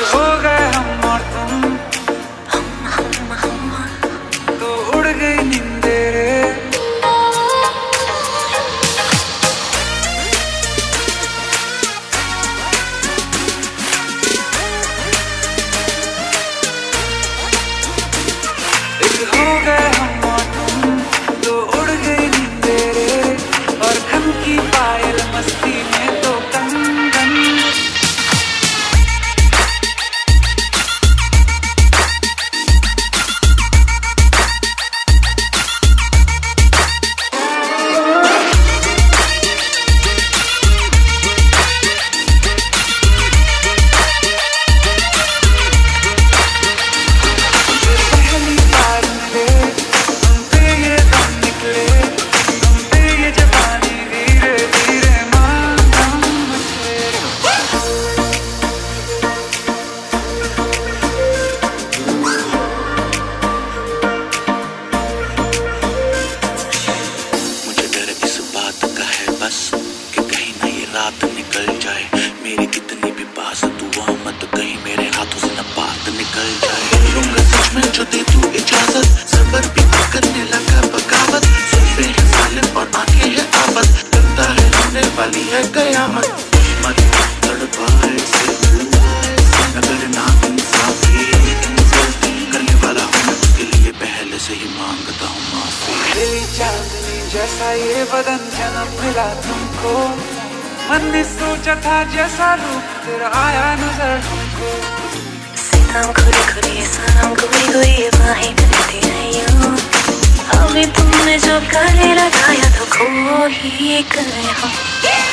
हो गए हम और तुम, तो उड़ गई नींदे रे। हो गए हम और तुम, तो उड़ गई नींदे रे। और खन की पायल मस्ती में तो कंगन। कि कहीं ना ये रात निकल जाए, मेरी कितनी भी बात दुआ मत कहीं मेरे हाथों से न बात निकल जाए। बोलूंगा सच में जो दे तू इजाजत, सबर भी करने लगा बगावत। सुनते हैं सालिम और आंखें हैं आफत, लगता है होने वाली है कयामत। मत तड़पाए से न करना इंसाफी, करने वाला हूँ मैं उसके लिए पहले से ही मांगता हूँ माफी। दिली चांदनी जैसा ये बदन जन्म मिला तुमको, मन ने सोचा था जैसा रूप तेरा आया नजर हमको। सितम खुली खुली सनम गुई गुई बाहें करती है यूं, अभी तुमने जो गले लगाया तो खो ही गए हम।